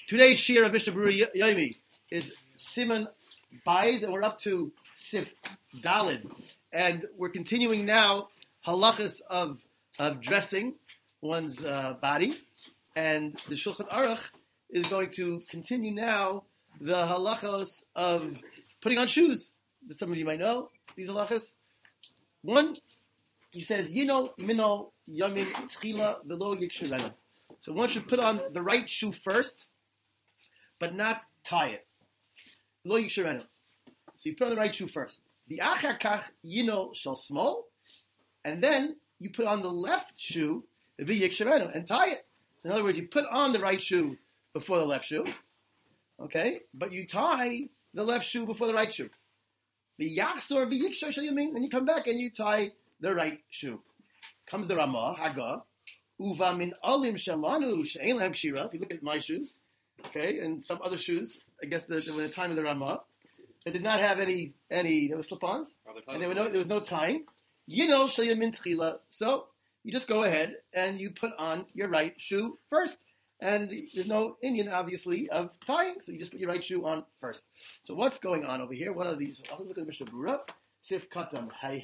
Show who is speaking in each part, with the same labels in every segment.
Speaker 1: Today's shir of Mishnah Berurah Yomi is Siman Bayis, and we're up to Sif Dalid, and we're continuing now halachas of dressing one's body, and the Shulchan Aruch is going to continue now the halachos of putting on shoes that some of you might know. These halachas. One, he says, Mino Yamin Tchila Velo Yikshirenu. So one should put on the right shoe first, but not tie it. Lo Yikshirenu. So you put on the right shoe first. The Achar Kach Yino Shel Small, and then you put on the left shoe, the Yikshirenu, and tie it. In other words, you put on the right shoe before the left shoe, okay, but you tie the left shoe before the right shoe. The Yachsor V'Yikshar Shel Yamin, then you come back and you tie the right shoe. Comes the Ramah, Haggah, Uva Min Olim Shamanu She'ein Lahem Kshira. If you look at my shoes, okay, and some other shoes, I guess when the time of the Ramah, they did not have any there were slip-ons, and there was no tying. Shel Yamin Tchila. So you just go ahead and you put on your right shoe first. And there's no Indian, obviously, of tying, so you just put your right shoe on first. So what's going on over here? What are these? I'll look at Mishnah Berurah. Sif Katam. Hi.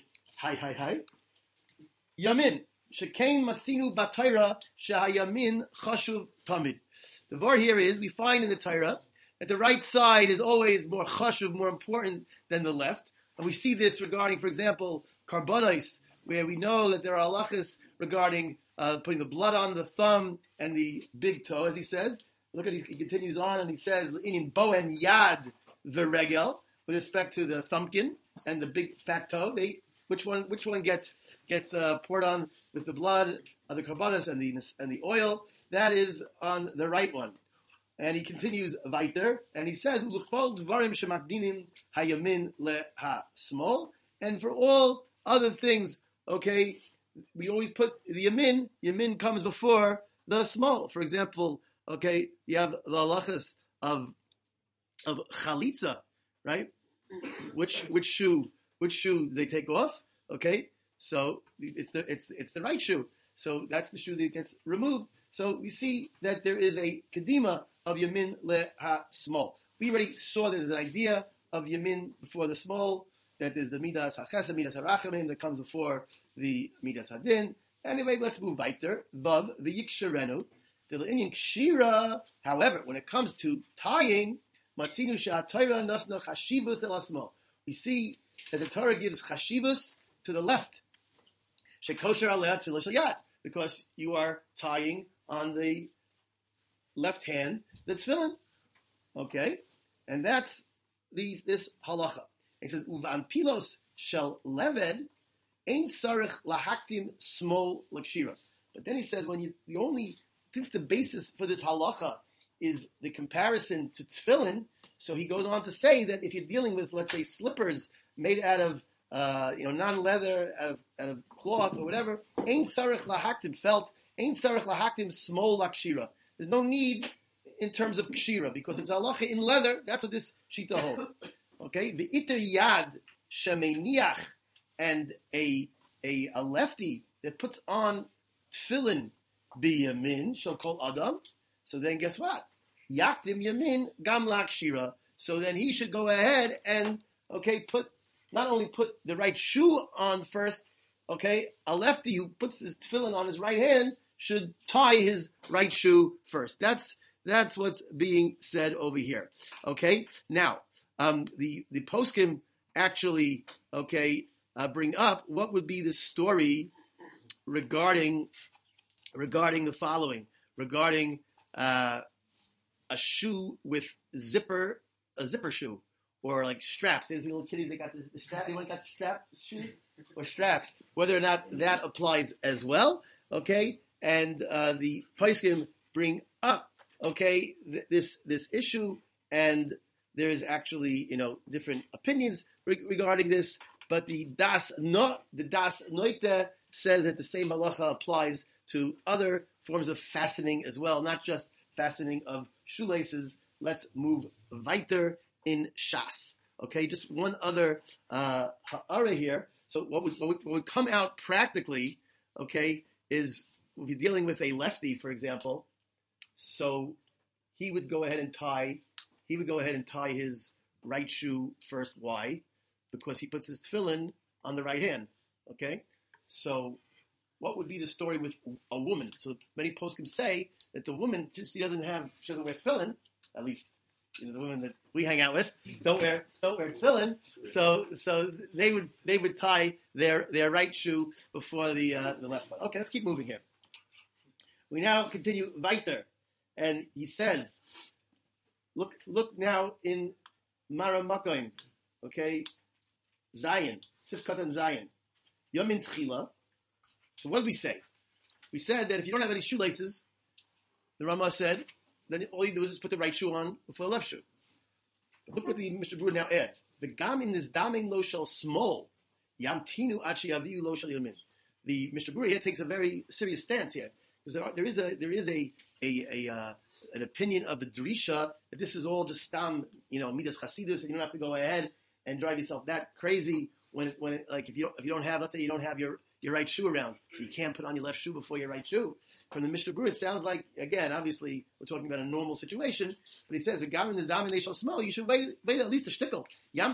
Speaker 1: Yamin. Shekain Matzinu Batayra Shahayamin Chashuv Tamid. The word here is, we find in the Torah that the right side is always more chashuv, more important than the left. And we see this regarding, for example, karbonos, where we know that there are halachas regarding putting the blood on the thumb and the big toe, as he says. Look at he continues on and he says in boen yad v'regel, with respect to the thumbkin and the big fat toe. Which one gets poured on with the blood of the karbanos and the oil? That is on the right one. And he continues weiter and he says l'chol dvarim shemakdinim hayamin leha small, and for all other things, okay, we always put the yamin comes before the small. For example, okay, you have the halachas of chalitza, right? Which shoe do they take off? Okay, so it's the right shoe. So that's the shoe that gets removed. So we see that there is a kedima of yamin leha small. We already saw that there's an idea of yamin before the small, that there's the midas hachesed, midas harachamim that comes before the midas hadin. Anyway, let's move weiter. Vav v'yikshirenu. The inyan kshira. However, when it comes to tying, matzinu she'aTorah nasna chashivus el asmo. We see that the Torah gives chashivus to the left. Shekosher aleh tefillah shel yad, because you are tying on the left hand the tefillin. Okay, and that's this halacha. He says, Uvan pilos shel leved ain't sarich lahaktim small lakshira. But then he says, since the basis for this halacha is the comparison to tefillin, so he goes on to say that if you're dealing with, let's say, slippers made out of non-leather, out of cloth or whatever, ain't sarich lahaktim felt, ain't sarich lahaktim small lakshira. There's no need in terms of kshira, because it's halacha in leather. That's what this shita holds. Okay, the iter yad shemeniach, and a lefty that puts on tefillin biyamin shall call adam. So then, guess what? Yakdim yamin gam lakshira. So then he should go ahead and not only put the right shoe on first. Okay, a lefty who puts his tefillin on his right hand should tie his right shoe first. That's what's being said over here. Okay, now. The poskim actually bring up what would be the story regarding the following, regarding a shoe with a zipper shoe, or like straps. There's little kiddies, they got the strap. Anyone got strap shoes or straps? Whether or not that applies as well. Okay, and the poskim bring up this issue, and there's actually, different opinions regarding this, but the Das Noite says that the same halacha applies to other forms of fastening as well, not just fastening of shoelaces. Let's move weiter in Shas. Okay, just one other ha'ara here. So what would come out practically, is if you're dealing with a lefty, for example, so he would go ahead and tie his right shoe first. Why? Because he puts his tefillin on the right hand. Okay, so what would be the story with a woman? So many poskim say that the woman, since she doesn't wear tefillin, at least the women that we hang out with don't wear tefillin. So they would tie their right shoe before the left one. Okay, let's keep moving here. We now continue weiter, and he says, look now in Mara Makoim, okay, Zion, Sifkat and Zion, Yamin Tchila. So what did we say? We said that if you don't have any shoelaces, the Rama said, then all you do is just put the right shoe on before the left shoe. But look what the Mishnah Berurah now adds. The gamin is damin lo shel small, yamtinu achi aviu lo shel yamin. The Mishnah Berurah here takes a very serious stance here, because there is an opinion of the Drisha that this is all just stam, midas chasidus, and you don't have to go ahead and drive yourself that crazy when like if you don't have, let's say you don't have your right shoe around, so you can't put on your left shoe before your right shoe. From the Mishnah Berurah, it sounds like, again, obviously we're talking about a normal situation, but he says, you should wait at least a shtickle.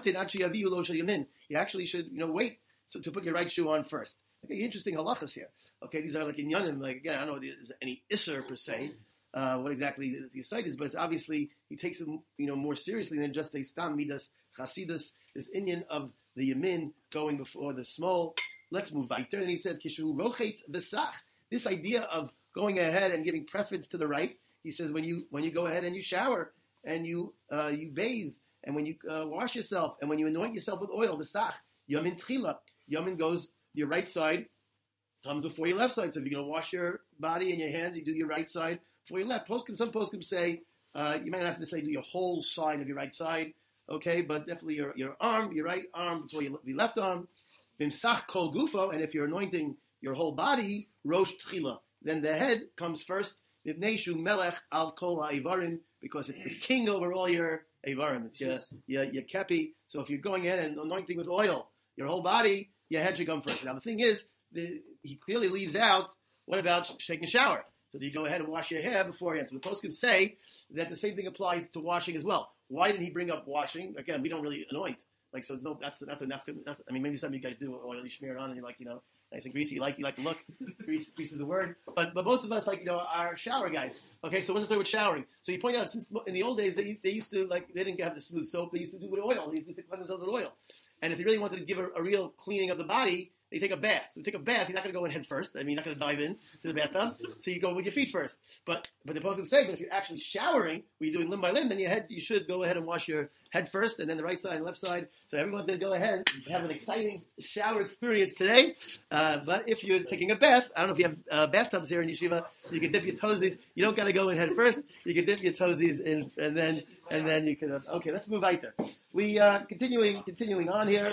Speaker 1: You actually should, wait to put your right shoe on first. Okay, interesting halachas here. Okay, these are like in Yanim, like again, I don't know if there's any isser per se, what exactly the site is, but it's obviously, he takes it, more seriously than just a stam midas chasidus, this Indian of the yamin going before the small. Let's move weiter. And he says, Kishu rochetz v'sach. This idea of going ahead and giving preference to the right, he says, when you go ahead and you shower and you bathe and when you wash yourself and when you anoint yourself with oil, v'sach, yamin tchila. Yamin goes your right side comes before your left side. So if you're going to wash your body and your hands, you do your right side before your left. Some poskim say you might not have to say do your whole side of your right side, okay, but definitely your arm, your right arm before your left arm. Bimsach kol gufo, and if you're anointing your whole body, rosh tchila, then the head comes first. Mivneshu melech al kol ha'evarim, because it's the king over all your evarim. It's your kepi. So if you're going in and anointing with oil your whole body, your head should come first. Now the thing is, he clearly leaves out, what about taking a shower? So you go ahead and wash your hair beforehand. So the poskim say that the same thing applies to washing as well. Why didn't he bring up washing? Again, we don't really anoint. Like, so that's enough. I mean, maybe some of you guys do oil, you smear it on and you're like, nice and greasy. You like the look. Grease is the word. But most of us, are shower guys. Okay, so what's the story with showering? So you point out, since in the old days, they used to, they didn't have the smooth soap. They used to do it with oil. They used to cleanse themselves with oil. And if they really wanted to give a real cleaning of the body, they take a bath. So you take a bath, you're not going to go in head first. I mean, you're not going to dive in to the bathtub. So you go with your feet first. But the post would say, but if you're actually showering, where you're doing limb by limb, then you should go ahead and wash your head first, and then the right side and left side. So everyone's going to go ahead and have an exciting shower experience today. But if you're taking a bath, I don't know if you have bathtubs here in Yeshiva, you can dip your toesies. You don't got to go in head first. You can dip your toesies in, and then you can. Okay, let's move right there. We continuing on here.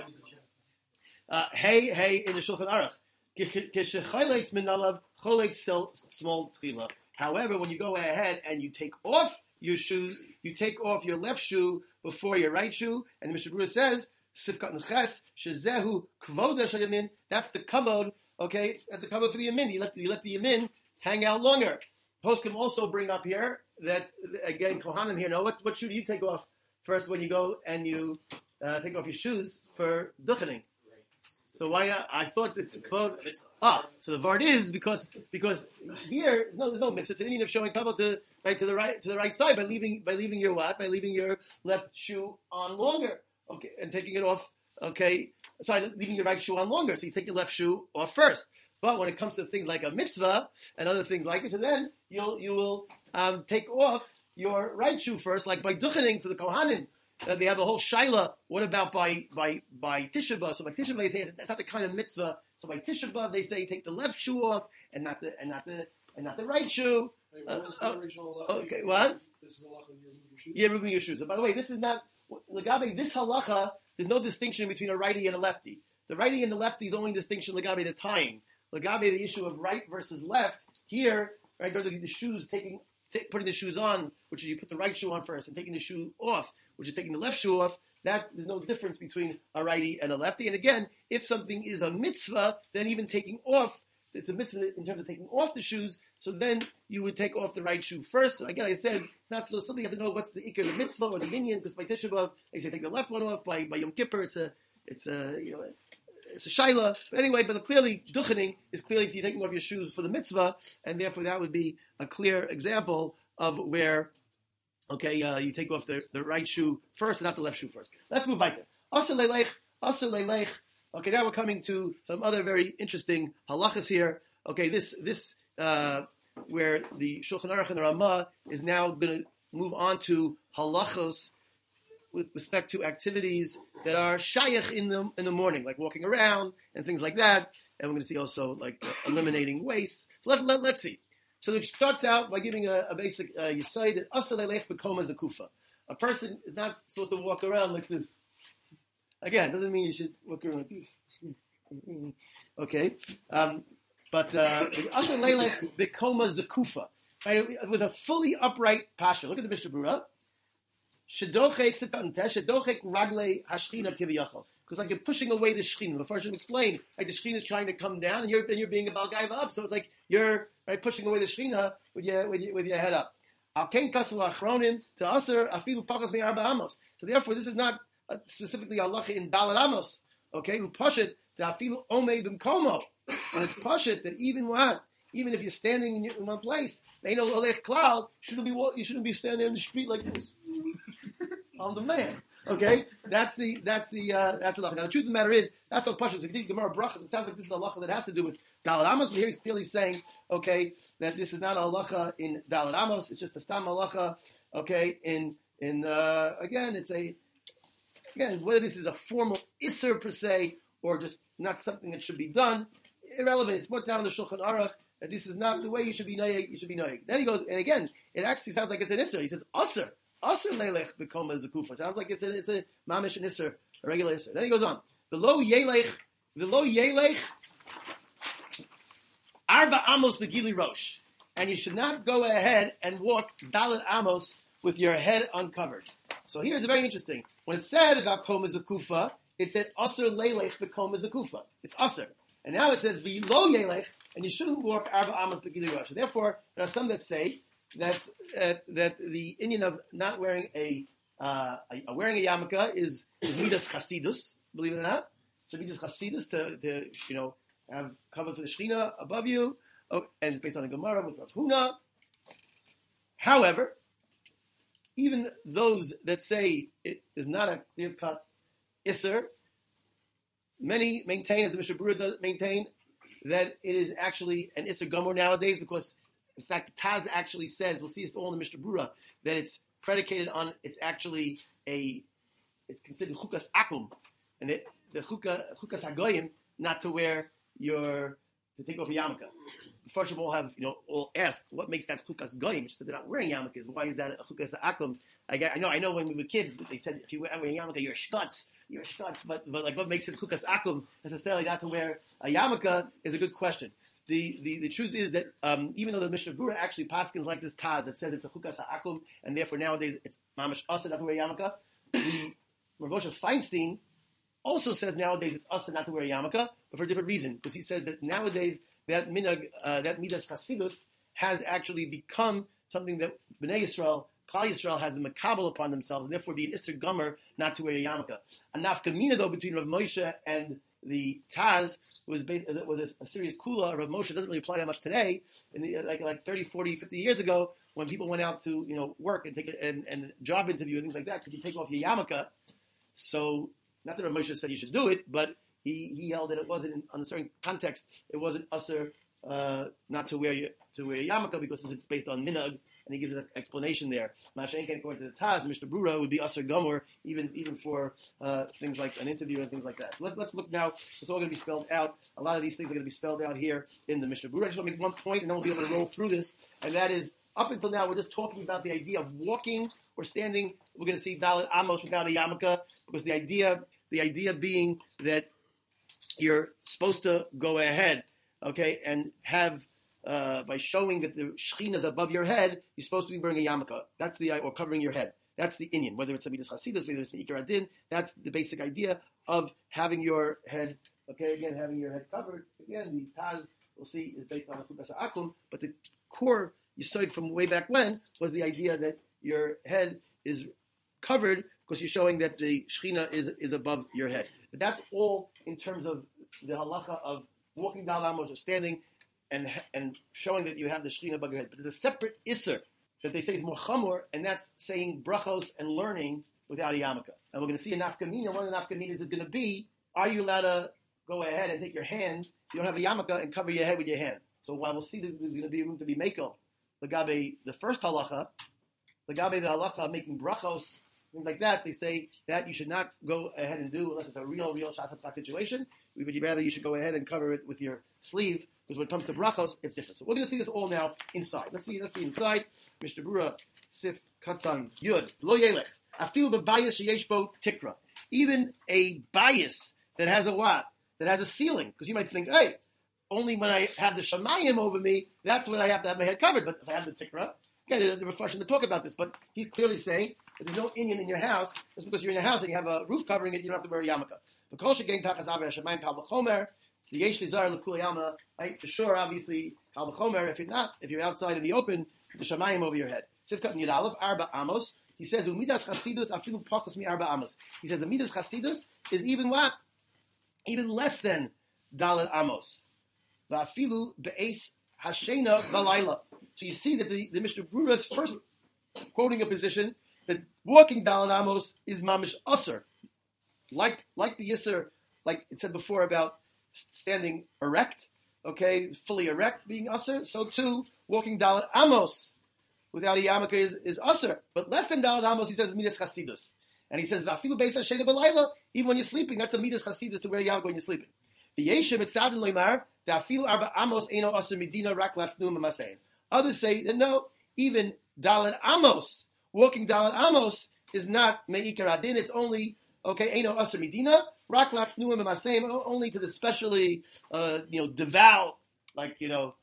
Speaker 1: Hey, in the Shulchan Aruch. Kishecholeitz minalav, choleitz small tchila. However, when you go ahead and you take off your shoes, you take off your left shoe before your right shoe, and the Mishnah Berurah says, Sifkat Neches, Shezehu Kvoda Shel Yamin, that's the kavod, okay? That's a kavod for the Yamin. You let the Yamin hang out longer. Poskim also bring up here that, again, Kohanim here, what shoe do you take off first when you go and you take off your shoes for duchening? So why not? I thought it's kvod. So the vart is because here there's no mitzvah. It's an Indian of showing kavod to the right side by leaving your what? By leaving your left shoe on longer. Okay, and taking it off. Okay, sorry, leaving your right shoe on longer. So you take your left shoe off first. But when it comes to things like a mitzvah and other things like it, so then you will take off your right shoe first, like by duchening for the kohanim. They have a whole shaila. What about by Tisha B'av? So by Tisha B'av they say that's not the kind of mitzvah. So by Tisha B'av they say take the left shoe off and not the right shoe.
Speaker 2: Wait, what was the original halacha?
Speaker 1: Okay, what?
Speaker 2: This is halacha. You remove your shoes.
Speaker 1: Yeah, removing your shoes. And by the way, this is not legabe. This halacha. There's no distinction between a righty and a lefty. The righty and the lefty is only distinction legabe the tying. Legabe the issue of right versus left. Here, right, the shoes putting the shoes on, which is you put the right shoe on first, and taking the shoe off, which is taking the left shoe off, that there's no difference between a righty and a lefty. And again, if something is a mitzvah, then even taking off, it's a mitzvah in terms of taking off the shoes, So then you would take off the right shoe first. So again, I said it's not so simple. You have to know what's the ikar, the mitzvah, or the inyan, because by Tisha B'av they say take the left one off. By Yom Kippur, it's a shaila. But anyway, but clearly duchening is clearly taking off your shoes for the mitzvah, and therefore that would be a clear example of where you take off the right shoe first and not the left shoe first. Let's move right there. Asur leilech. Okay, now we're coming to some other very interesting halachas here. Okay, this where the Shulchan Aruch and the Ramah is now going to move on to halachos with respect to activities that are shayach in the morning, like walking around and things like that. And we're going to see also like eliminating waste. So let's see. So it starts out by giving a basic yesod that asur leilech b'koma zakufa. A person is not supposed to walk around like this. Again, doesn't mean you should walk around like this. Okay, but asur leilech b'koma zakufa, right? With a fully upright posture. Look at the Mishnah Berurah. Shedochek raglei hashchina kiviyachol. Because like you're pushing away the shechina. The first explain, like the shechina is trying to come down, and you're being a balgaiva up. So it's like you're pushing away the shechina with your head up. Al kein kasu achronim to asur afilu pachas me'arba amos. So therefore, this is not specifically halacha in Daled Amos. Okay, who pashit to afilu omei b'mkomo, and it's pashit that even if you're standing in one place, you shouldn't be standing in the street like this. On the man, okay, that's the halacha. Now the truth of the matter is that's what pashas. If you think Gemara brachas, it sounds like this is a halacha that has to do with Daled Amos, but here he's clearly saying, okay, that this is not a halacha in Daled Amos. It's just a stam halacha, okay. In again, whether this is a formal isser per se or just not something that should be done, irrelevant. It's more down in the Shulchan Aruch that this is not the way you should be noyeg. You should be noyeg. Then he goes, and again, it actually sounds like it's an isser. He says asur. Asur leilech b'koma zakufa. Sounds like it's a mamish and isser, a regular isser. Then he goes on. V'lo yelech arba amos begili rosh. And you should not go ahead and walk Daled Amos with your head uncovered. So here's a very interesting. When it said about koma zakufa, it said asur leilech b'koma zakufa. It's asur. And now it says v'lo yelech, and you shouldn't walk arba amos begili rosh. And therefore, there are some that say that the Indian of not wearing wearing a yarmulke is midas chasidus, believe it or not. So midas chasidus to have cover for the shechina above you, and it's based on a Gemara with Rav Huna. However, even those that say it is not a clear cut isser, many maintain, as the Mishnah Berurah does maintain, that it is actually an isser gomor nowadays because. In fact, the Taz actually says, we'll see this all in the Mishnah Berurah, that it's predicated on, it's actually it's considered chukas akum, and the chukas hagoyim, not to take off a yarmulke. The first of all all ask, what makes that chukas goyim, which they're not wearing yarmulkes, why is that a chukas akum? I know when we were kids, they said, if you wear a yarmulke, you're a shkutz, but like what makes it chukas akum, necessarily not to wear a yarmulke, is a good question. The truth is that even though the Mishnah Berurah actually paskins like this Taz that says it's a chukas ha'akum and therefore nowadays it's mamash asur not to wear yarmulke, the Rav Moshe Feinstein also says nowadays it's asur not to wear yarmulke, but for a different reason, because he says that nowadays that minhag, that midas chasidus has actually become something that Bnei Yisrael, Klal Yisrael, have the makabel upon themselves, and therefore be an isser gomer not to wear a yarmulke. A nafkamina though between Rav Moshe and the Taz was a serious kula. Rav Moshe doesn't really apply that much today. Like 30, 40, 50 years ago, when people went out to work and take and job interview and things like that, could you take off your yarmulke? So not that Rav Moshe said you should do it, but he held that it wasn't on a certain context. It wasn't usher not to wear a yarmulke because it's based on minhag. And he gives an explanation there. Mashenken, according to the Taz, the Mishnah Berurah would be asur gomer, even for things like an interview and things like that. So let's look now. It's all going to be spelled out. A lot of these things are going to be spelled out here in the Mishnah Berurah. I just want to make one point, and then we'll be able to roll through this. And that is, up until now, we're just talking about the idea of walking or standing. We're going to see Daled Amos without a yarmulke, because the idea being that you're supposed to go ahead, okay, and have. By showing that the shechina is above your head, you're supposed to be wearing a yarmulke. That's or covering your head. That's the inyan. Whether it's a midas chasidus, whether it's an ikar adin, that's the basic idea of having your head. Okay, again, having your head covered. Again, the Taz we'll see, is based on Chukas Akum, but the core you studied from way back when was the idea that your head is covered because you're showing that the Shechina is above your head. But that's all in terms of the halacha of walking Dal Amos or standing and showing that you have the Shechina above your head. But there's a separate Isser that they say is more chamor, and that's saying brachos and learning without a yarmulke. And we're going to see a nafkamina. One of the nafkaminas is going to be, are you allowed to go ahead and take your hand, you don't have a yarmulke, and cover your head with your hand? So while we'll see that there's going to be room to be mekel, Lagabe, the first halacha, Lagabe, the halacha of making brachos, things like that, they say that you should not go ahead and do unless it's a real shatat situation. We would rather you should go ahead and cover it with your sleeve, because when it comes to brachos, it's different. So we're going to see this all now inside. Let's see inside. Mishnah Berurah, Sif Katan Yud Lo Yelech Afil b'bayis sheyesh bo tikra. Even a bias that has a what? That has a ceiling, because you might think, hey, only when I have the shamayim over me, that's when I have to have my head covered. But if I have the tikra, again, the reflection to talk about this, but he's clearly saying that there's no Inyan in your house, just because you're in your house and you have a roof covering it, you don't have to wear a yarmulke. The yesh tizar l'kul yama, right? For sure, obviously, hal v'chomer. If you're outside in the open, the shamayim over your head. Sivkat Yud Aleph Arba Amos. He says umidas chasidus afilu pachos mi Arba Amos. He says the midas chasidus is even what? Even less than Dalet Amos. Va'afilu be'es hashena v'layla. So you see that the Mishnah Berurah is first quoting a position that walking Dalet Amos is mamish usher, like the yisser, like it said before about standing erect, okay, fully erect being usher. So too, walking Dalet Amos without a yarmulke is usher, but less than Dalet Amos, he says midas chasidus, and he says va'afilu beis hashena v'layla. Even when you're sleeping, that's a midas chasidus to wear a yarmulke when you're sleeping. The yeshiv etzadin loymar da'afilu arba Amos eino usher medina rak latznu mamasein. Others say that no, even Dalet Amos, walking Dalet Amos is not me'ikar adin. It's only eino usher medina rak latznu mamasein, only to the specially devout, like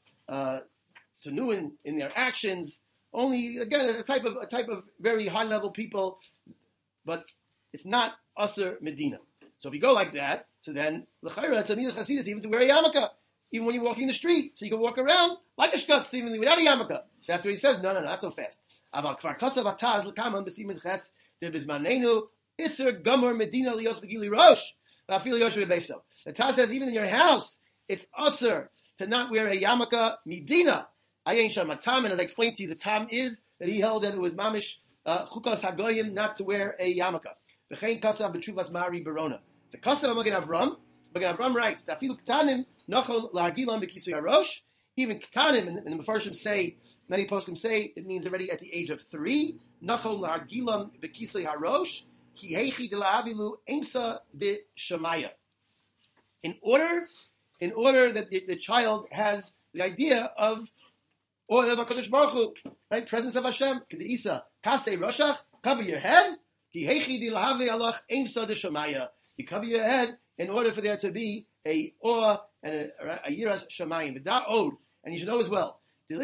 Speaker 1: sanuin in their actions. Only again a type of very high level people, but it's not usher medina. So if you go like that, so then l'chayra it's a midas chasidus even to wear a yarmulke, even when you're walking the street, so you can walk around like a shkut seemingly without a yarmulke. So that's what he says. No, not so fast. Aval kfar kasav ataz l'kaman b'simin ches debizmanenu iser gomer medina lios begili rosh v'afil yoshu bebeso. The Taz says even in your house it's usher to not wear a yarmulke medina. Ayin sham tam, and as I explained to you, the tam is that he held that it was mamish chukas hagoyim not to wear a yarmulke. V'chein kasav b'tshuvas mari barona. The kasav of Magen Avram writes that afilu ketanim nochol la'argilam b'kisui harosh. Even ketanim, and the Mefarshim say, many poskim say, it means already at the age of 3. Nochol la'argilam b'kisui harosh ki heichi de la'avilu emsa b'shamaya. In order that the child has the idea of HaKadosh Baruch Hu, right? Presence of Hashem. K'de'isa kasei roshach, cover your head. Ki heichi de la'avi alach emsa b'shamaya. You cover your head in order for there to be a awe and a yiras shamayim. And you should know as well. Now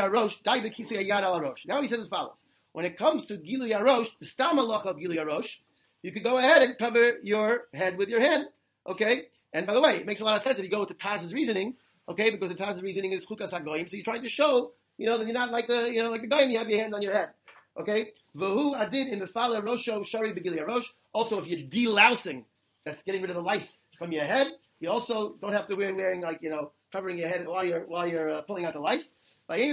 Speaker 1: he says as follows. When it comes to Gilui Harosh, the stam halacha of Gilui Harosh, you could go ahead and cover your head with your hand. Okay? And by the way, it makes a lot of sense if you go with the Taz's reasoning, okay, because the Taz's reasoning is chukas hagoyim, so you're trying to show, that you're not like the goyim, you have your hand on your head. Okay? V'hu adin in mefala rosho shari begili harosh. Also, if you're delousing, that's getting rid of the lice from your head. You also don't have to wearing covering your head while you're pulling out the lice. However,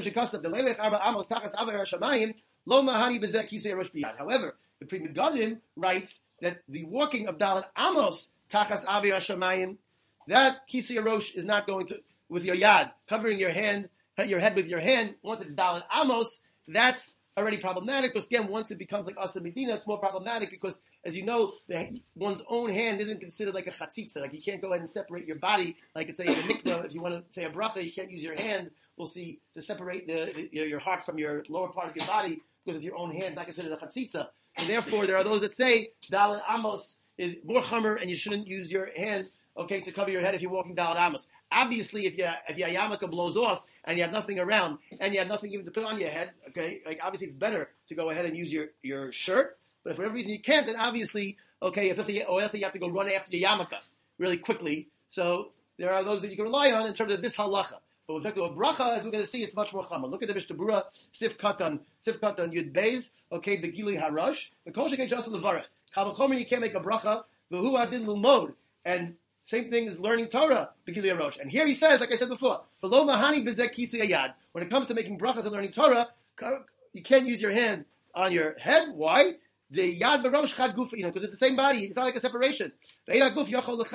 Speaker 1: the Pri Megadim writes that the walking of Dalet Amos tachas avir hashamayim, that kisui harosh is not going to with your yad covering your head with your hand. Once it's Dalet Amos, that's already problematic, because again, once it becomes like Asa Medina, it's more problematic because, as you know, one's own hand isn't considered like a chatzitza. Like you can't go ahead and separate your body, like it's say in a mikvah. If you want to say a bracha, you can't use your hand. We'll see to separate your heart from your lower part of your body, because it's your own hand, not considered a chatzitza. And therefore, there are those that say Dalet Amos is more chamer, and you shouldn't use your hand, to cover your head if you're walking Dalet Amos. Obviously, if your yarmulke blows off and you have nothing around and you have nothing even to put on your head, obviously it's better to go ahead and use your shirt. But if for whatever reason you can't, then obviously, if else you have to go run after your yarmulke really quickly. So there are those that you can rely on in terms of this halacha. But with respect to a bracha, as we're going to see, it's much more common. Look at the Mishnah Berurah, Sif Katan Yud Beis, okay, Begili Harosh, the Kol Shekei Just Levarech. Kal V'chomer, you can't make a bracha, V'hu Adin L'mod, and same thing as learning Torah, Begili Harosh. And here he says, like I said before, V'lo Mahani B'zeh Kisu Yayad. When it comes to making brachas and learning Torah, you can't use your hand on your head. Why? The Yad V'rosh Chad Guf, because it's the same body. It's not like a separation. Your own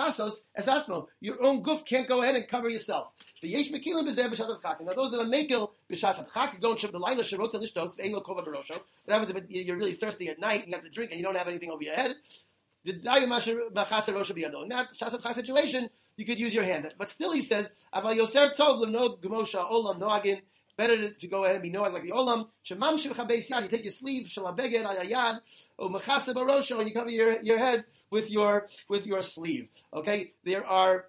Speaker 1: guf can't go ahead and cover yourself. The Yesh Mekilim B'zeh B'shat Chak. Now those that are Mekil B'shat Chak go and shub the Laila Sherot Lishtos Ve'ein Lo Kova B'rosho. What happens if you're really thirsty at night, you have to drink, and you don't have anything over your head? The Dayim Asher B'chaser Rosho B'yado. In that Shasat Chak situation, you could use your hand. But still, he says, Aval Yoser Tov L'Nod G'mosha Olam Noagin. Better to go ahead and be knowing like the olam. You take your sleeve, shalabeged ayayad, or mechase barosho, and you cover your head with your sleeve. Okay, there are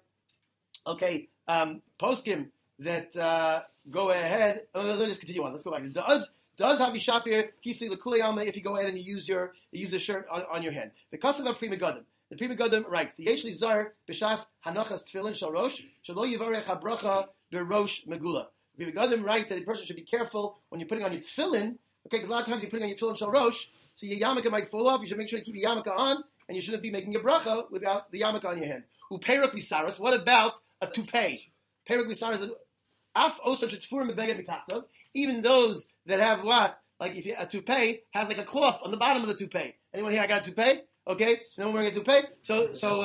Speaker 1: poskim that go ahead. Let's just continue on. Let's go back. Does have shapir kisi lekule alma if you go ahead and you use the shirt on your hand. The kasav of Pri Megadim. The Pri Megadim writes the yeshli zar b'shas hanachas tefillin shal rosh shelo yivarech habracha berosh megula. Rabbi Gadim writes that a person should be careful when you're putting on your tefillin, okay, because a lot of times you're putting on your tefillin shal rosh, so your yarmulke might fall off. You should make sure to keep your yarmulke on, and you shouldn't be making a bracha without the yarmulke on your hand. Upeiruk bisaros, what about a toupee? Peiruk bisaros, af osa shetfurim bebeged mitachtav, even those that have what? Like if a toupee has like a cloth on the bottom of the toupee. Anyone here, I got a toupee? Okay, no one wearing a toupee? So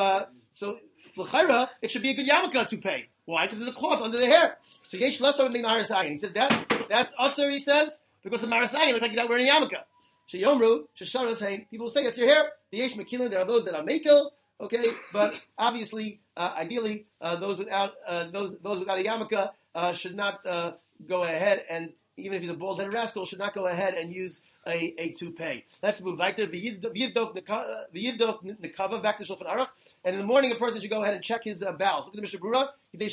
Speaker 1: l'chayra, it should be a good yarmulke toupee. Why? Because there's a cloth under the hair. So yesh l'asar b'nei marasayin. He says that's asar. He says because of marasayin, looks like you're not wearing a yarmulke. Sheyomru shesharos hain. People say it's your hair. The yesh mekilin. There are those that are mekel. Okay, but obviously, ideally, those without a yarmulke should not go ahead, and even if he's a bald-headed rascal, should not go ahead and use a toupee. Let's move right there. V'yivdok nekava back to Shulchan Aruch. And in the morning, a person should go ahead and check his bowels. Look at the Mishnah Berurah.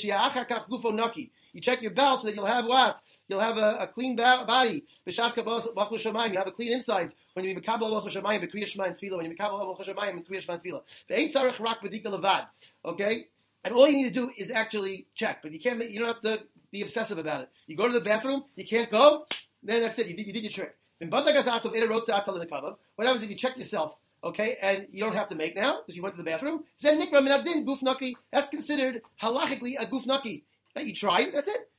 Speaker 1: You check your bowels so that you'll have what? You'll have a clean body. You have a clean insides when you mekabel Baruch Hashemayim b'kriyas Shema and Tefillah. When you mekabel Baruch Hashemayim b'kriyas Shema and Tefillah. Ve'ein tzarich rak b'dika levad. Okay, and all you need to do is actually check, but you can't. You don't have to be obsessive about it. You go to the bathroom, you can't go. Then that's it. You did your trick. What happens if you check yourself, okay, and you don't have to make now because you went to the bathroom? That's considered halachically a guf naki. You tried, that's it.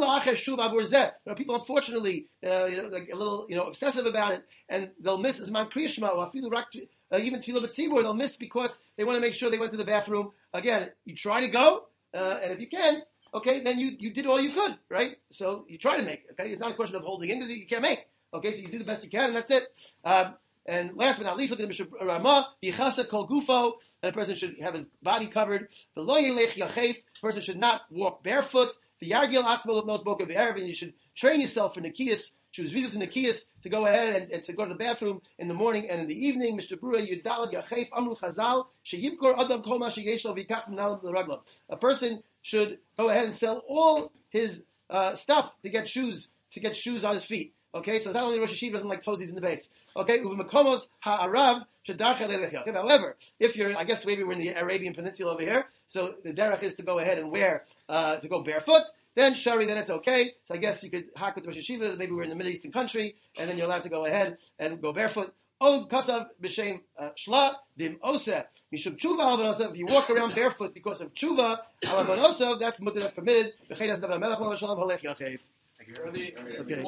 Speaker 1: People, unfortunately, like a little, obsessive about it, and they'll miss Zman Kriya Shema, or even Tefillah B'tzibur, they'll miss because they want to make sure they went to the bathroom. Again, you try to go, and if you can, okay, then you did all you could, right? So you try to make it, okay? It's not a question of holding in because you can't make. Okay, so you do the best you can, and that's it. And last but not least, look at the Mishnah Ramah, Yichasa kol gufo, and a person should have his body covered. The lo yelech yachef, a person should not walk barefoot. The yargil atzmo not boka v'erev, and you should train yourself for Nikias, choose reasons in Nikias, to go ahead and to go to the bathroom in the morning and in the evening. Mishnah Berurah, Yudalad Yachef, Amru Chazal, Sheyibkor Adam Kol Ma Sheyeshlo V'Yikach M'Nalam L'Raglam. A person should go ahead and sell all his stuff to get shoes on his feet. Okay, so it's not only Rosh Hashiva doesn't like toesies in the base. Okay, u'v'makomos ha'arav shedarcha le'lechia. Okay, however, if you're, I guess maybe we're in the Arabian Peninsula over here, so the derech is to go ahead and to go barefoot, then shari, then it's okay. So I guess you could hack with Rosh Hashiva, maybe we're in the Middle Eastern country, and then you're allowed to go ahead and go barefoot. Od kasav b'shem shla dim oseh mishum tshuva alvanosav. If you walk around barefoot because of tshuva alvanosav, that's mutter, that's permitted. Okay.